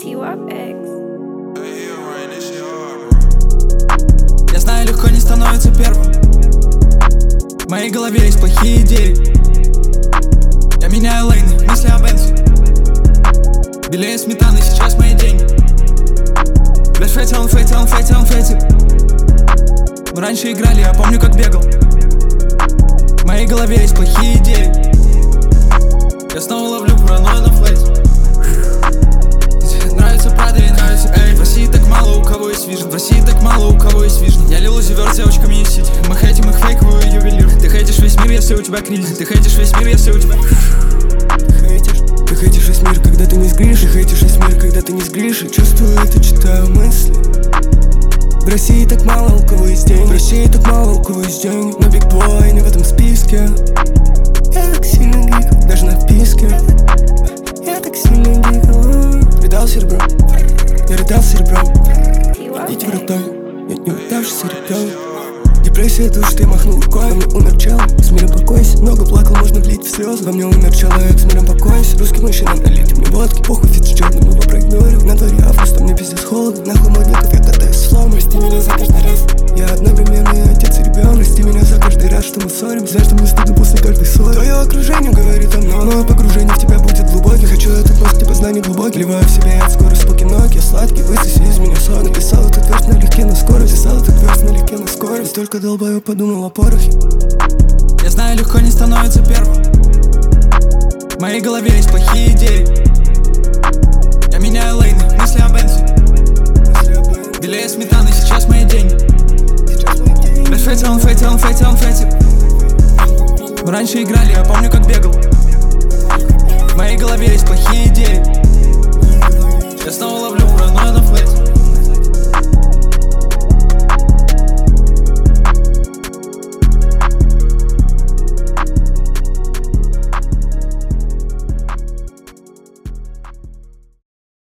Я знаю, легко не становится первым. В моей голове есть плохие идеи. Я меняю лейны, мысли о Бензе. Белее сметаны, сейчас мои деньги. Блядь, фэти, он фэти, он фэти, он фэти. Мы раньше играли, я помню, как бегал. В моей голове есть плохие идеи. Я снова ловлю паранойю на флейте. Нравится Прада и нравится Эй. В России так мало у кого есть вижен. В России так мало у кого есть вижен. Я лил зиверт девочками из сити. Мы хейтим их фейковую ювелир. Ты хейтишь весь мир, если у тебя кризис. Ты хейтишь весь мир, если у тебя... Ты хейтишь весь мир, когда ты не сгришь. Ты хейтишь весь мир, когда ты не сгришь. И чувствую это, читаю мысли. В России так мало у кого есть деньги. В России так мало у кого есть деньги. Но Big Boy не в этом списке. Я так сильно гикал, даже на вписке. Я так сильно гикал. Видал серебро, я рыдал серебром. Идите в роддом, я не удавшийся ребенок. Депрессия душ, ты махнул рукой. Во мне умер чел, с миром покойся. Много плакал, можно влить в слезы. Во мне умер человек, с миром покойся. Русский мужчина, налейте мне водки. Похуй, фит с черным, его проигнорил. На дворе август, а мне пиздец холодно. Нахуй модников, я катаюсь слом. Прости меня за каждый раз. Я одновременно и отец и ребенок. Прости меня за каждый раз, что мы ссорим. Знаешь, что мне стыдно после каждой ссоры. Твое окружение говорит о мной, но погружение в тебя будет глубоким. Хочу этот мозг, типа знаний глубокий. Вливаю в себя от скорости покинок. Я сладкий, высоси из меня сон. Написал этот верс налегке на скорость. Писал этот верс налегке на скорость. Только долбаю, подумал о порохе. Я знаю, легко не становится первым. В моей голове есть плохие идеи. Я меняю лейны, мысли о Бензе. Белее сметаны, сейчас мои деньги. Блядь, фэти, он фэти, он фэти, он фэти. Мы раньше играли, я помню, как